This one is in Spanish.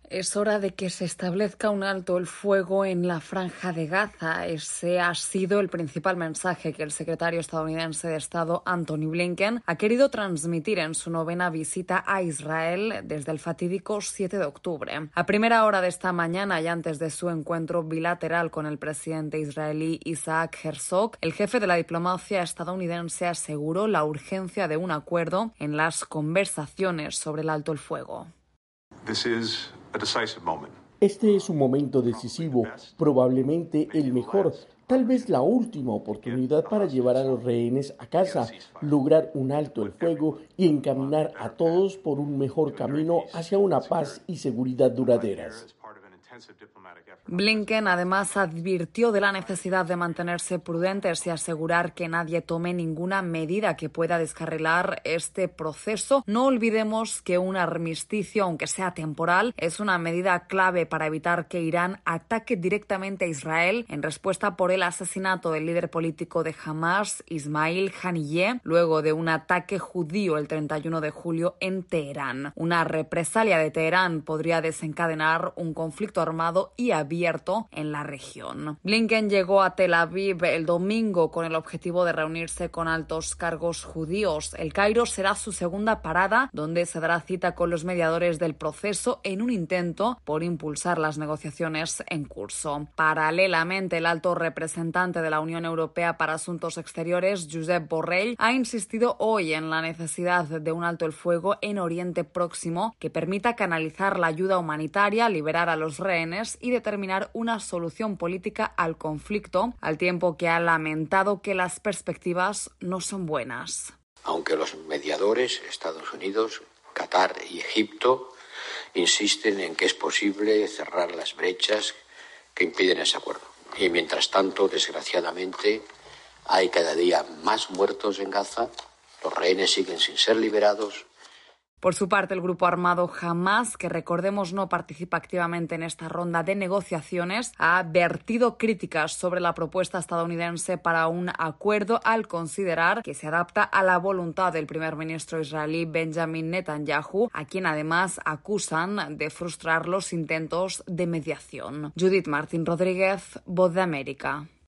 Es hora de que se establezca un alto el fuego en la Franja de Gaza. Ese ha sido el principal mensaje que el secretario estadounidense de Estado, Antony Blinken, ha querido transmitir en su 9ª visita a Israel desde el fatídico 7 de octubre. A primera hora de esta mañana y antes de su encuentro bilateral con el presidente israelí Isaac Herzog, el jefe de la diplomacia estadounidense aseguró la urgencia de un acuerdo en las conversaciones sobre el alto el fuego. Este es un momento decisivo, probablemente el mejor, tal vez la última oportunidad para llevar a los rehenes a casa, lograr un alto el fuego y encaminar a todos por un mejor camino hacia una paz y seguridad duraderas. Blinken además advirtió de la necesidad de mantenerse prudentes y asegurar que nadie tome ninguna medida que pueda descarrilar este proceso. No olvidemos que un armisticio, aunque sea temporal, es una medida clave para evitar que Irán ataque directamente a Israel en respuesta por el asesinato del líder político de Hamas, Ismail Haniyeh, luego de un ataque judío el 31 de julio en Teherán. Una represalia de Teherán podría desencadenar un conflicto armado y abierto en la región. Blinken llegó a Tel Aviv el domingo con el objetivo de reunirse con altos cargos judíos. El Cairo será su segunda parada, donde se dará cita con los mediadores del proceso en un intento por impulsar las negociaciones en curso. Paralelamente, el alto representante de la Unión Europea para Asuntos Exteriores, Josep Borrell, ha insistido hoy en la necesidad de un alto el fuego en Oriente Próximo que permita canalizar la ayuda humanitaria, liberar a los rehenes y determinar una solución política al conflicto, al tiempo que ha lamentado que las perspectivas no son buenas. Aunque los mediadores, Estados Unidos, Qatar y Egipto, insisten en que es posible cerrar las brechas que impiden ese acuerdo. Y mientras tanto, desgraciadamente, hay cada día más muertos en Gaza, los rehenes siguen sin ser liberados. Por su parte, el grupo armado Hamas, que recordemos no participa activamente en esta ronda de negociaciones, ha vertido críticas sobre la propuesta estadounidense para un acuerdo al considerar que se adapta a la voluntad del primer ministro israelí Benjamin Netanyahu, a quien además acusan de frustrar los intentos de mediación. Judith Martín Rodríguez, Voz de América.